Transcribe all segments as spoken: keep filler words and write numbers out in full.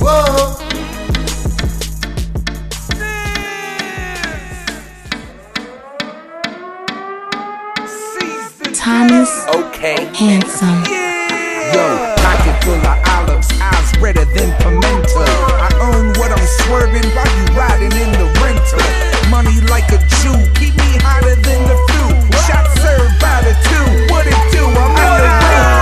Whoa. Thomas Okay. Handsome. Yo, pocket full of olives, eyes redder than pimento. I earn what I'm swerving while you riding in the rental. Money like a Jew, keep me hotter than the flu. Shot served by the two, what it do? I'm in the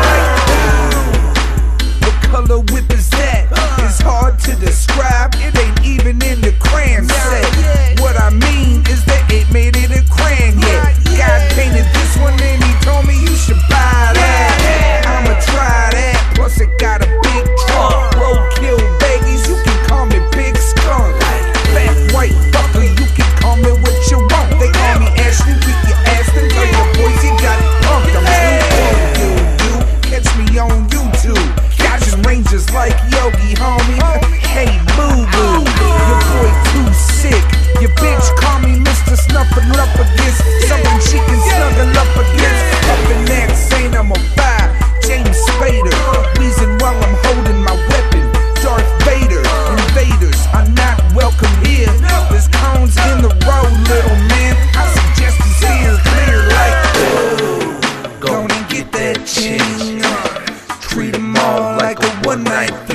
ring. What color whip is that? It's hard to describe, it ain't even in the crayon set. What I mean is that it made it a crayon yet. God painted this one and he told me you should buy that. I'ma try that, plus it got a big trunk. Roadkill baggies, you can call me Big Skunk. Fat white fucker, you can call me what you want. They call me Ashley, beat your ass, then tell your boys you got punked. I'm too old, you, you, catch me on YouTube. Dodging Rangers like Yogi, homie. Hey, boo-boo, your boy too sick. Your bitch call me Mister Snuffin' up against something she can snuggle up against. Up in that saying I'm a vibe, James Spader. Reason while I'm holding my weapon, Darth Vader. Invaders are not welcome here. There's cones in the road, little man. I suggest you steer clear like, ooh, go and get that change. Treat them all like a one night